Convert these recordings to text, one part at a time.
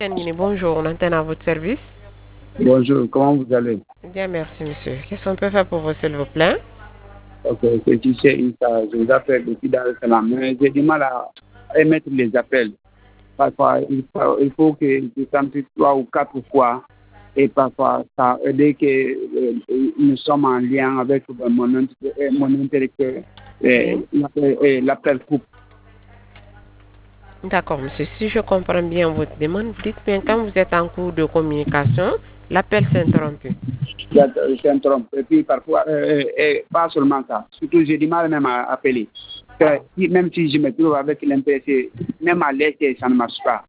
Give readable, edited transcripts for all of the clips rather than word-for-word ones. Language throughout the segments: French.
Bonjour, on antenne à votre service. Bonjour, comment vous allez? Bien, merci, monsieur. Qu'est-ce qu'on peut faire pour vous, s'il vous plaît? Ok, c'est Tiché Issa, je vous appelle depuis Dar es Salaam, mais j'ai du mal à émettre les appels. Parfois, il faut que je tente 3 ou 4 fois, et parfois, dès que nous sommes en lien avec mon interlocuteur, Oui. l'appel coupe. D'accord, monsieur. Si je comprends bien votre demande, vous dites bien quand vous êtes en cours de communication, l'appel s'interrompt. S'interrompt. Et puis, parfois, et pas seulement ça, surtout, j'ai du mal même à appeler. Même si je me trouve avec l'intéressé, même à l'aise, ça ne marche pas.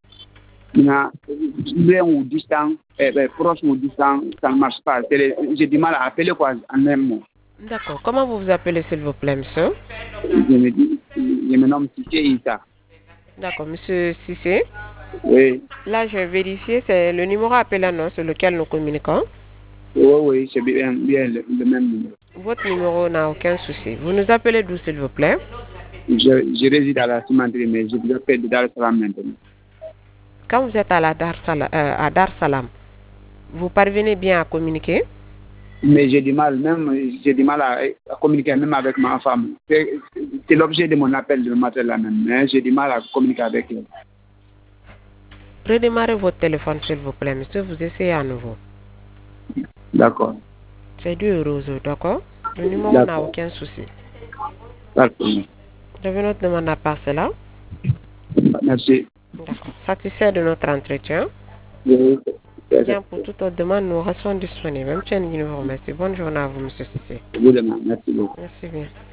Loin ou distant, proche ou distant, ça ne marche pas. J'ai du mal à appeler quoi, en un mot. D'accord. Comment vous vous appelez, s'il vous plaît, monsieur? Je me nomme Tiché Issa. D'accord, monsieur Cissé. Oui, Là, je vais vérifier, c'est le numéro appelant sur lequel nous communiquons. oui, oui, c'est bien le même numéro. Votre numéro n'a aucun souci. Vous nous appelez d'où, s'il vous plaît? Je réside à la cimenterie, mais je vous appelle de Dar es Salaam maintenant. Quand vous êtes à Dar Salam, vous parvenez bien à communiquer? Mais j'ai du mal à communiquer même avec ma femme. C'est l'objet de mon appel de matin là même, mais j'ai du mal à communiquer avec elle. Redémarrez votre téléphone, s'il vous plaît, monsieur. Vous essayez à nouveau. D'accord, C'est 2 euros, d'accord? Le numéro n'a d'accord, aucun souci. d'accord. Je vais notre demande à part cela. Merci. D'accord. Satisfait de notre entretien. Je- Bien, pour toute autre demande, nous restons disponibles. Même chaîne, nous vous remercie. Bonne journée à vous, monsieur Cissé. je vous demande, merci beaucoup. Merci bien.